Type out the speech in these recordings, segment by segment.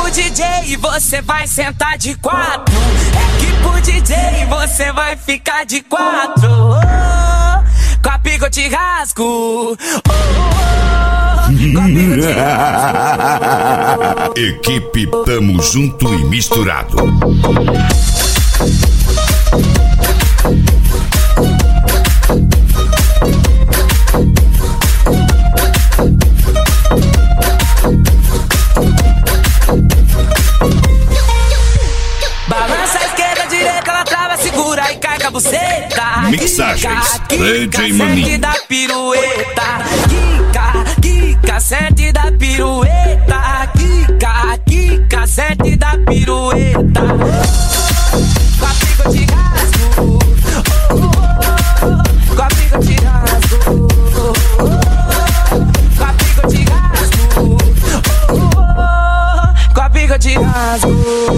pro DJ você vai sentar de quatro. É que pro DJ você vai ficar de quatro. Com a pica eu te rasgo. Com a pica eu te rasgo. Equipe Tamo Junto e Misturado. Balança a esquerda, a direita, ela trava, segura e cai com a buceta. Mixagens DJ Maninho. Sente da pirueta. Quica, sente da pirueta. Quica, sente da pirueta. Com a pica eu te rasgo. Com a pica eu te rasgo. Com a pica eu te rasgo. Com a pica eu te rasgo.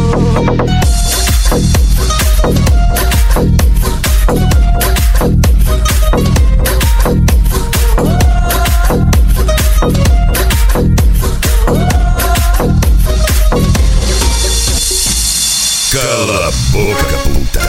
Cala a boca, puta.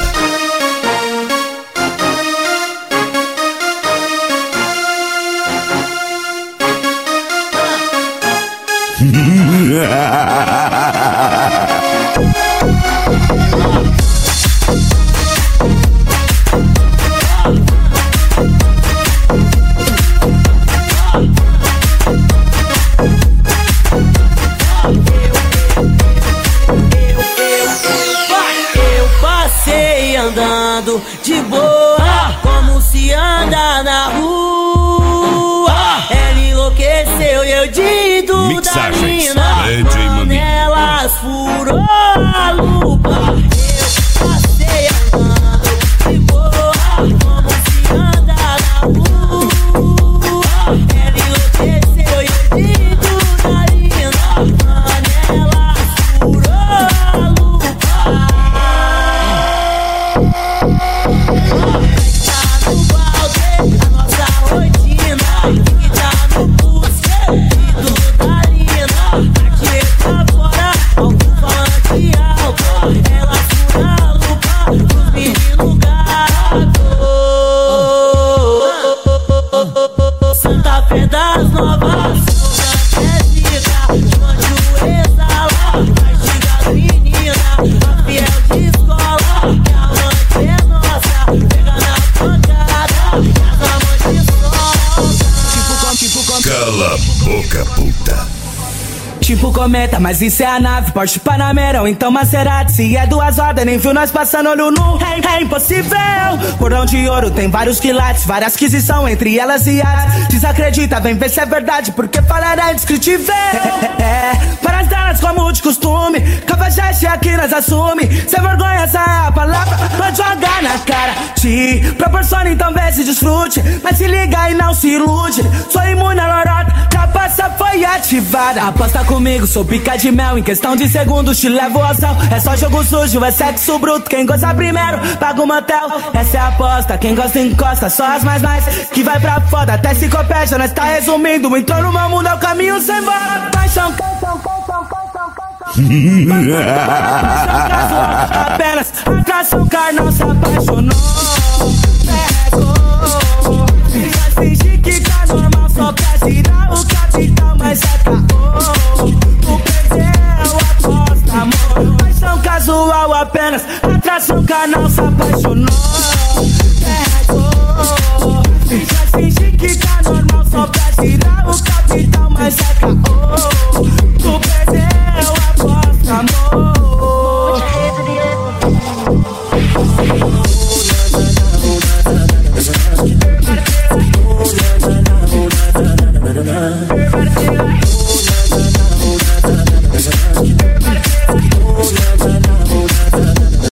Andando de boa, como se anda na rua. Ela enlouqueceu e eu de Mixagens DJ Maninho. Elas furou a lupa. Eu passei andando de boa, como se anda na rua. Ela enlouqueceu e eu de elas furou a lupa. Cala a boca, puta. Tipo cometa, mas isso é a nave Porsche Panamera ou então Maserati. Se é 2 horas, nem viu nós passando olho nu. É impossível. Cordão de ouro tem vários quilates, várias aquisição, entre elas e as. Desacredita, vem ver se é verdade, porque falar é indescritível. Para as delas como de costume, cafajeste aqui nós assume. Sem vergonha, essa é a palavra pra jogar na cara. Te proporciona, então vê se desfrute, mas se liga e não se ilude. Sou imune à lorota, trapaça foi ativada. Aposta comigo, sou pica de mel, em questão de segundos te levo ao céu. É só jogo sujo, é sexo bruto, quem gosta primeiro paga o motel. Essa é a aposta, quem gosta encosta, só as mais nice que vai pra foda, até se copeja, nós tá resumindo. Entrou no meu mundo, é o caminho sem volta. Paixão, apenas atração carnal, se apaixonou. Fica fingir que tá normal, só quer tirar o capital, mas é caô. Tu perdeu, aposta, amor. Paixão casual, apenas atração carnal, se apaixonou. Fica fingir que tá normal, só quer tirar o capital, mas é caô. Tu perdeu, aposta, amor.